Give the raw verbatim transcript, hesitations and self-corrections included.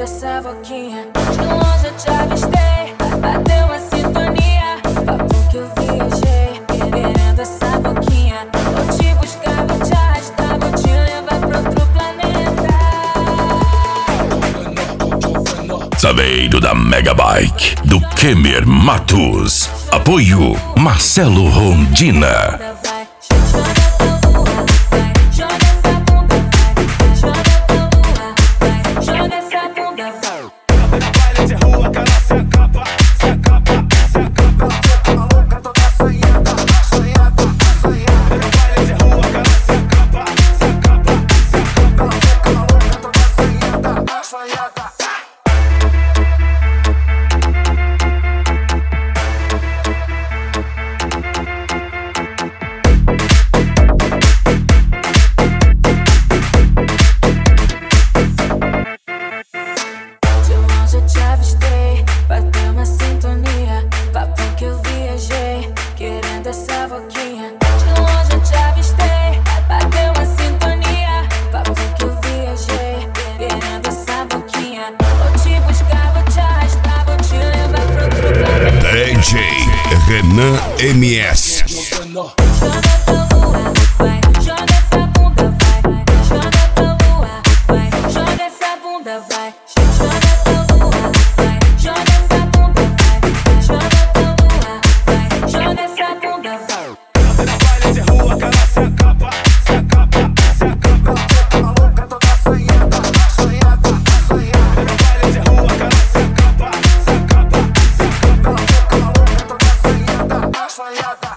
essa boquinha. De longe eu te avistei, bateu uma sintonia. Papo que eu viajei, querendo essa boquinha. Eu te buscava, eu te arrastava, eu te levar pra outro planeta. Saveiro da Megabike, do Kemer Matos. Apoio Marcelo Rondina. Eu te avistei, bateu uma sintonia. Papo que eu viajei, querendo essa boquinha. De longe eu te avistei, bateu uma sintonia. Papo que eu viajei, querendo essa boquinha. Eu te buscava, eu te arrastava, eu te levava pra outro planeta. D J Renan M S. Joga tua lua, vai, joga essa bunda, vai. Joga tua lua, vai, joga essa bunda, vai. Joga tua lua, vai, joga essa bunda, vai. Joga tua lua, vai, joga essa bunda, vai. No baile de rua que ela se acaba, se acaba, se acaba. Fica maluca, toda assanhada, assanhada, assanhada. No baile de rua que ela se acaba, se acaba, se acaba. Fica maluca, toda assanhada, assanhada.